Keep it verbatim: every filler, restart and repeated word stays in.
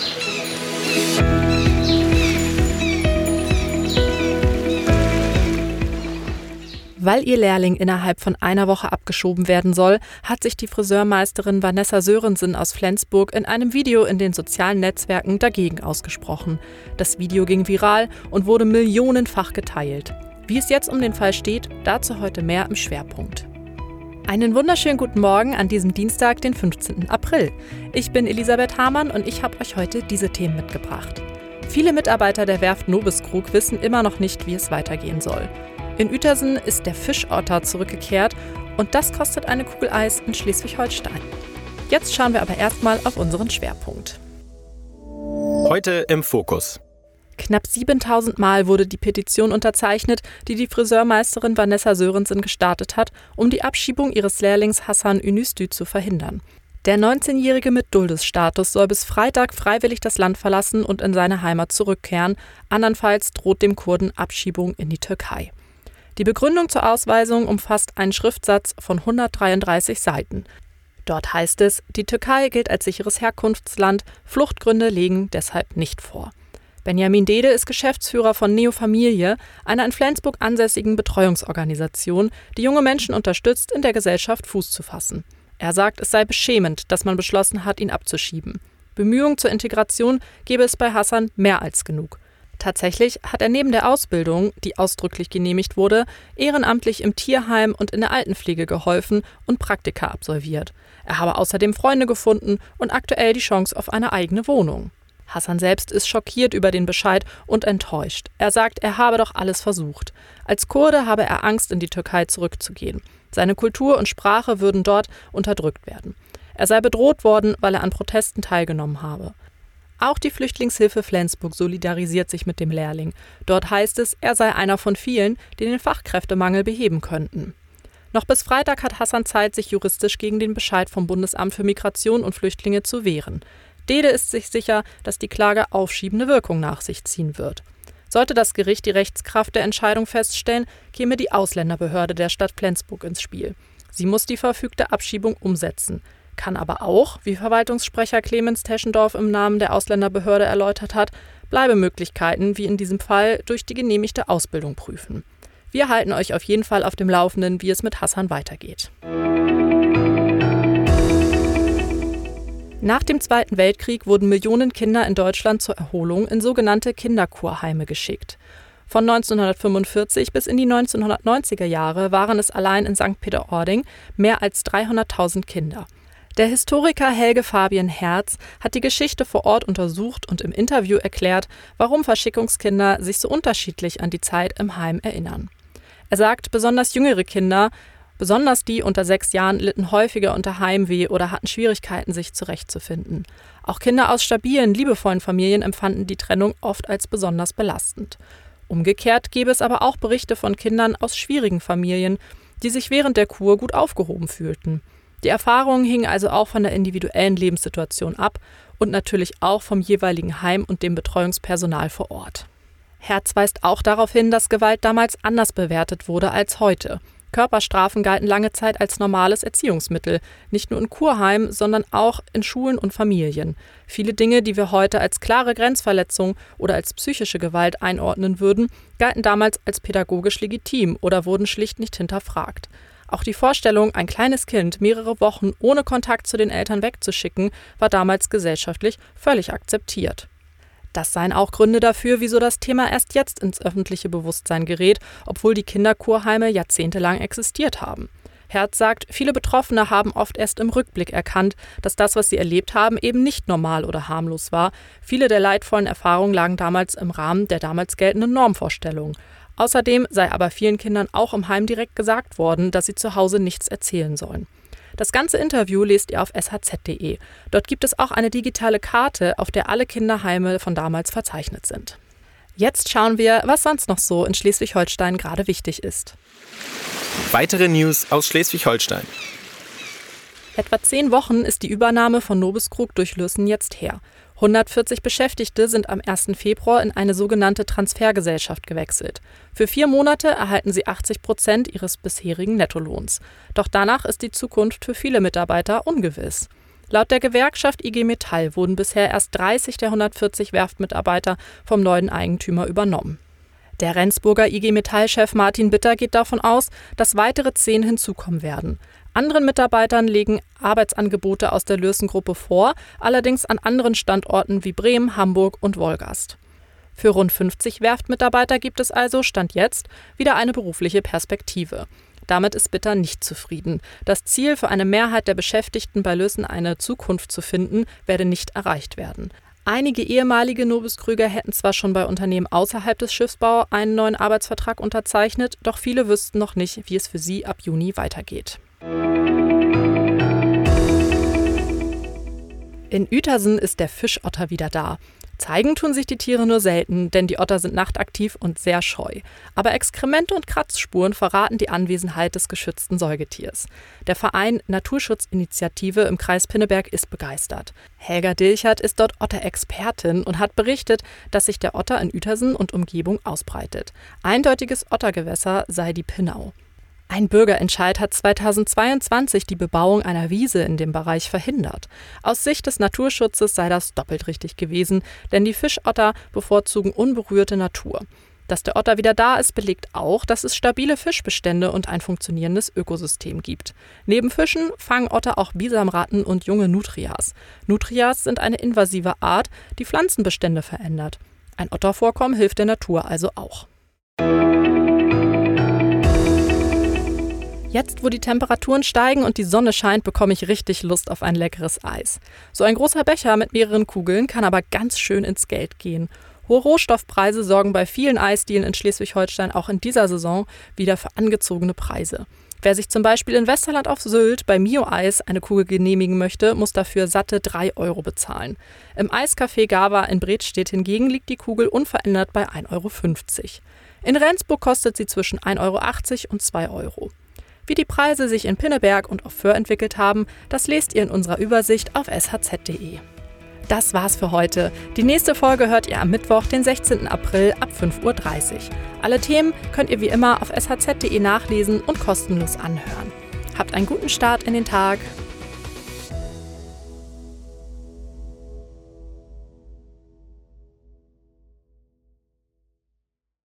Weil ihr Lehrling innerhalb von einer Woche abgeschoben werden soll, hat sich die Friseurmeisterin Vanessa Sörensen aus Flensburg in einem Video in den sozialen Netzwerken dagegen ausgesprochen. Das Video ging viral und wurde millionenfach geteilt. Wie es jetzt um den Fall steht, dazu heute mehr im Schwerpunkt. Einen wunderschönen guten Morgen an diesem Dienstag, den fünfzehnten April. Ich bin Elisabeth Hamann und ich habe euch heute diese Themen mitgebracht. Viele Mitarbeiter der Werft Nobiskrug wissen immer noch nicht, wie es weitergehen soll. In Uetersen ist der Fischotter zurückgekehrt und das kostet eine Kugel Eis in Schleswig-Holstein. Jetzt schauen wir aber erstmal auf unseren Schwerpunkt. Heute im Fokus. Knapp siebentausend Mal wurde die Petition unterzeichnet, die die Friseurmeisterin Vanessa Sörensen gestartet hat, um die Abschiebung ihres Lehrlings Hasan Ünüstü zu verhindern. Der neunzehnjährige mit Duldesstatus soll bis Freitag freiwillig das Land verlassen und in seine Heimat zurückkehren, andernfalls droht dem Kurden Abschiebung in die Türkei. Die Begründung zur Ausweisung umfasst einen Schriftsatz von hundertdreiunddreißig Seiten. Dort heißt es, die Türkei gilt als sicheres Herkunftsland, Fluchtgründe liegen deshalb nicht vor. Benjamin Dede ist Geschäftsführer von Neo Familie, einer in Flensburg ansässigen Betreuungsorganisation, die junge Menschen unterstützt, in der Gesellschaft Fuß zu fassen. Er sagt, es sei beschämend, dass man beschlossen hat, ihn abzuschieben. Bemühungen zur Integration gebe es bei Hasan mehr als genug. Tatsächlich hat er neben der Ausbildung, die ausdrücklich genehmigt wurde, ehrenamtlich im Tierheim und in der Altenpflege geholfen und Praktika absolviert. Er habe außerdem Freunde gefunden und aktuell die Chance auf eine eigene Wohnung. Hasan selbst ist schockiert über den Bescheid und enttäuscht. Er sagt, er habe doch alles versucht. Als Kurde habe er Angst, in die Türkei zurückzugehen. Seine Kultur und Sprache würden dort unterdrückt werden. Er sei bedroht worden, weil er an Protesten teilgenommen habe. Auch die Flüchtlingshilfe Flensburg solidarisiert sich mit dem Lehrling. Dort heißt es, er sei einer von vielen, die den Fachkräftemangel beheben könnten. Noch bis Freitag hat Hasan Zeit, sich juristisch gegen den Bescheid vom Bundesamt für Migration und Flüchtlinge zu wehren. Dede ist sich sicher, dass die Klage aufschiebende Wirkung nach sich ziehen wird. Sollte das Gericht die Rechtskraft der Entscheidung feststellen, käme die Ausländerbehörde der Stadt Flensburg ins Spiel. Sie muss die verfügte Abschiebung umsetzen. Kann aber auch, wie Verwaltungssprecher Clemens Teschendorf im Namen der Ausländerbehörde erläutert hat, Bleibemöglichkeiten, wie in diesem Fall, durch die genehmigte Ausbildung prüfen. Wir halten euch auf jeden Fall auf dem Laufenden, wie es mit Hasan weitergeht. Nach dem Zweiten Weltkrieg wurden Millionen Kinder in Deutschland zur Erholung in sogenannte Kinderkurheime geschickt. Von neunzehnhundertfünfundvierzig bis in die neunzehnhundertneunziger Jahre waren es allein in Sankt Peter-Ording mehr als dreihunderttausend Kinder. Der Historiker Helge Fabian Herz hat die Geschichte vor Ort untersucht und im Interview erklärt, warum Verschickungskinder sich so unterschiedlich an die Zeit im Heim erinnern. Er sagt, besonders jüngere Kinder, besonders die unter sechs Jahren, litten häufiger unter Heimweh oder hatten Schwierigkeiten, sich zurechtzufinden. Auch Kinder aus stabilen, liebevollen Familien empfanden die Trennung oft als besonders belastend. Umgekehrt gäbe es aber auch Berichte von Kindern aus schwierigen Familien, die sich während der Kur gut aufgehoben fühlten. Die Erfahrungen hingen also auch von der individuellen Lebenssituation ab und natürlich auch vom jeweiligen Heim und dem Betreuungspersonal vor Ort. Herz weist auch darauf hin, dass Gewalt damals anders bewertet wurde als heute. Körperstrafen galten lange Zeit als normales Erziehungsmittel, nicht nur in Kurheimen, sondern auch in Schulen und Familien. Viele Dinge, die wir heute als klare Grenzverletzung oder als psychische Gewalt einordnen würden, galten damals als pädagogisch legitim oder wurden schlicht nicht hinterfragt. Auch die Vorstellung, ein kleines Kind mehrere Wochen ohne Kontakt zu den Eltern wegzuschicken, war damals gesellschaftlich völlig akzeptiert. Das seien auch Gründe dafür, wieso das Thema erst jetzt ins öffentliche Bewusstsein gerät, obwohl die Kinderkurheime jahrzehntelang existiert haben. Herz sagt, viele Betroffene haben oft erst im Rückblick erkannt, dass das, was sie erlebt haben, eben nicht normal oder harmlos war. Viele der leidvollen Erfahrungen lagen damals im Rahmen der damals geltenden Normvorstellungen. Außerdem sei aber vielen Kindern auch im Heim direkt gesagt worden, dass sie zu Hause nichts erzählen sollen. Das ganze Interview lest ihr auf s h z punkt d e. Dort gibt es auch eine digitale Karte, auf der alle Kinderheime von damals verzeichnet sind. Jetzt schauen wir, was sonst noch so in Schleswig-Holstein gerade wichtig ist. Weitere News aus Schleswig-Holstein. Etwa zehn Wochen ist die Übernahme von Nobiskrug durch Lürssen jetzt her. hundertvierzig Beschäftigte sind am ersten Februar in eine sogenannte Transfergesellschaft gewechselt. Für vier Monate erhalten sie achtzig Prozent ihres bisherigen Nettolohns. Doch danach ist die Zukunft für viele Mitarbeiter ungewiss. Laut der Gewerkschaft I G Metall wurden bisher erst dreißig der hundertvierzig Werftmitarbeiter vom neuen Eigentümer übernommen. Der Rendsburger I G Metall-Chef Martin Bitter geht davon aus, dass weitere zehn hinzukommen werden. Anderen Mitarbeitern legen Arbeitsangebote aus der Lürssen-Gruppe vor, allerdings an anderen Standorten wie Bremen, Hamburg und Wolgast. Für rund fünfzig Werftmitarbeiter gibt es also, Stand jetzt, wieder eine berufliche Perspektive. Damit ist Bitter nicht zufrieden. Das Ziel, für eine Mehrheit der Beschäftigten bei Lürssen eine Zukunft zu finden, werde nicht erreicht werden. Einige ehemalige Nobis-Krüger hätten zwar schon bei Unternehmen außerhalb des Schiffsbau einen neuen Arbeitsvertrag unterzeichnet, doch viele wüssten noch nicht, wie es für sie ab Juni weitergeht. In Uetersen ist der Fischotter wieder da. Zeigen tun sich die Tiere nur selten, denn die Otter sind nachtaktiv und sehr scheu. Aber Exkremente und Kratzspuren verraten die Anwesenheit des geschützten Säugetiers. Der Verein Naturschutzinitiative im Kreis Pinneberg ist begeistert. Helga Dilchert ist dort Otter-Expertin und hat berichtet, dass sich der Otter in Uetersen und Umgebung ausbreitet. Eindeutiges Ottergewässer sei die Pinnau. Ein Bürgerentscheid hat zweitausendzweiundzwanzig die Bebauung einer Wiese in dem Bereich verhindert. Aus Sicht des Naturschutzes sei das doppelt richtig gewesen, denn die Fischotter bevorzugen unberührte Natur. Dass der Otter wieder da ist, belegt auch, dass es stabile Fischbestände und ein funktionierendes Ökosystem gibt. Neben Fischen fangen Otter auch Bisamratten und junge Nutrias. Nutrias sind eine invasive Art, die Pflanzenbestände verändert. Ein Ottervorkommen hilft der Natur also auch. Jetzt, wo die Temperaturen steigen und die Sonne scheint, bekomme ich richtig Lust auf ein leckeres Eis. So ein großer Becher mit mehreren Kugeln kann aber ganz schön ins Geld gehen. Hohe Rohstoffpreise sorgen bei vielen Eisdielen in Schleswig-Holstein auch in dieser Saison wieder für angezogene Preise. Wer sich zum Beispiel in Westerland auf Sylt bei Mio Eis eine Kugel genehmigen möchte, muss dafür satte drei Euro bezahlen. Im Eiscafé Gava in Bredstedt hingegen liegt die Kugel unverändert bei ein Euro fünfzig. In Rendsburg kostet sie zwischen ein Euro achtzig und zwei Euro. Wie die Preise sich in Pinneberg und auf Föhr entwickelt haben, das lest ihr in unserer Übersicht auf s h z punkt d e. Das war's für heute. Die nächste Folge hört ihr am Mittwoch, den sechzehnten April ab fünf Uhr dreißig. Alle Themen könnt ihr wie immer auf s h z punkt d e nachlesen und kostenlos anhören. Habt einen guten Start in den Tag.